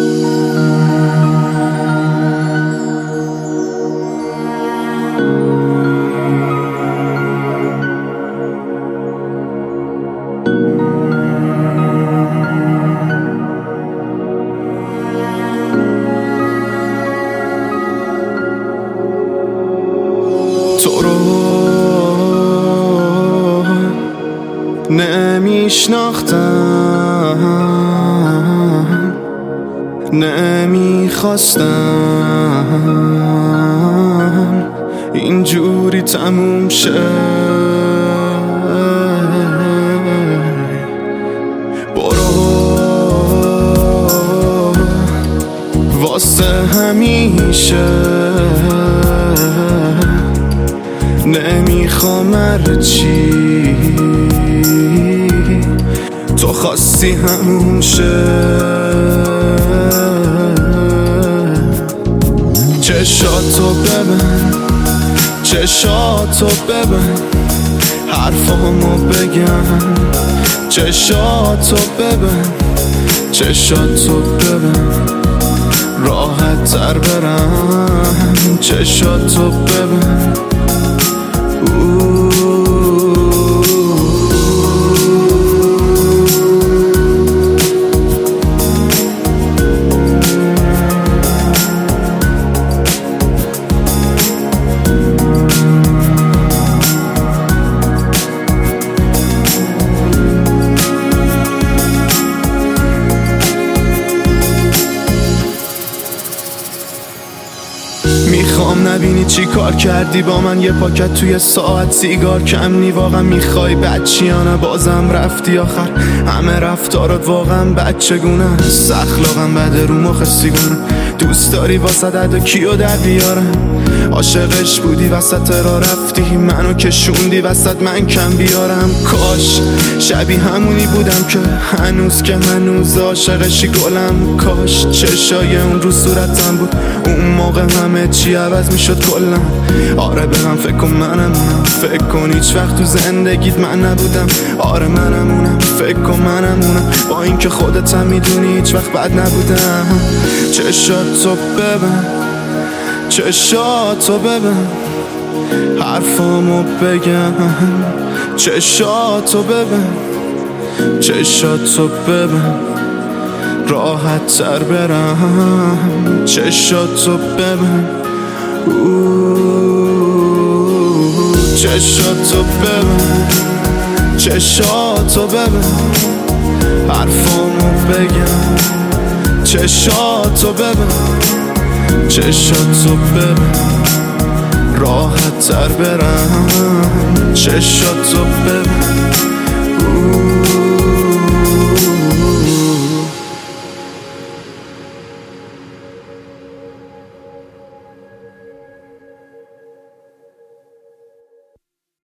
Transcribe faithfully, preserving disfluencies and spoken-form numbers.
تو رو نمیشناختم، نمیخواستم اینجوری تموم شه. برو واسه همیشه، نمیخوام هرچی تو خواستی همون شه. چشاتو ببن، چشاتو ببن، حرفامو بگم. چشاتو ببن، چشاتو ببن، راحت تر برم. چشاتو ببن، میخوام نبینی چی کار کردی با من. یه پاکت توی ساعت سیگار کم نی. واقعا میخوای بچیانه بازم رفتی آخر. همه رفتارات واقعا بچگونه است. اخلاقم بده رو مخ سیگونه. دوست داری واسه دد کیو در بیارم. عاشقش بودی وسط را رفتی. منو کشوندی وسط من کم بیارم. کاش شبیه همونی بودم که هنوز که هنوز عاشقشی گلم. کاش چشای اون رو صورتم بود اون موقع همه چی عوض میشد کلا. آره به هم فکر کن منمونم. فکر کن هیچ وقت تو زندگیت من نبودم. آره منمونم. فکر کن منمونم. با اینکه خودت هم میدونی هیچ وقت بد نبودم. چشاتو ببن، چشاتو ببن، حرفامو بگم. چشاتو ببن، چشاتو ببن، راحت تر برم. چشاتو ببن، چشاتو ببن، چشاتو ببن، حرفامو بگم. چشاتو ببن، چشاتو ببن، راحت تر برم. چشاتو ببن.